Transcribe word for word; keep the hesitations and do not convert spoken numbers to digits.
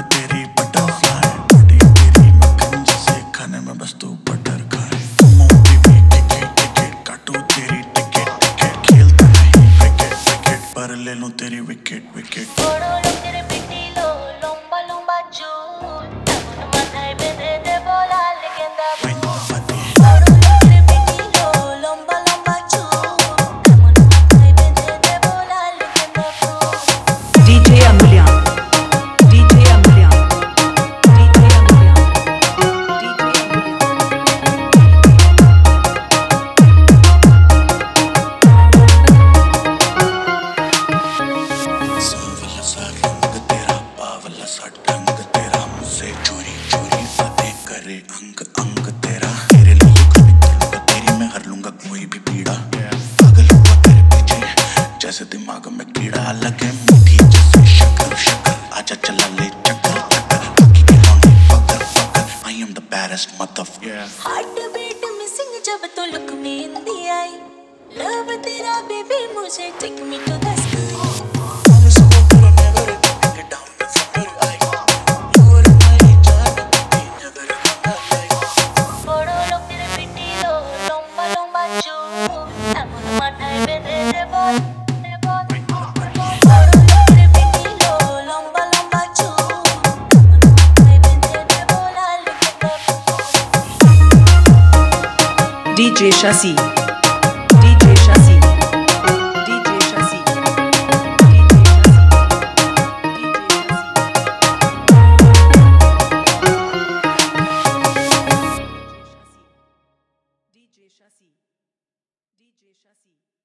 तेरी butterfly, body तेरी मक्खन जैसे खाने में बस तू बटर खाए। मोटी भी टिकट टिकट काटू तेरी टिकट टिकट, खेलता नहीं विकेट विकेट पर ले लूं तेरी विकेट विकेट। अंग अंग तेरा तेरे लिए कभी कर लूंगा, तेरी मैं हर लूंगा कोई भी पीड़ा। पागल हुआ तेरे पीछे जैसे दिमाग में कीड़ा लगे, मीठी जैसे शक्कर शक्कर आजा चला ले चक्कर चक्कर, बाकी के लौंडे पकड़ पकड़। I am the baddest motherfucker। Heart beat missing जब तो लुक में हिंदी आई, लव तेरा बेबी मुझे take me to the sky. D J Shasi, D J Shasi, D J Shasi, D J Shasi, D J Shasi, D J Shasi.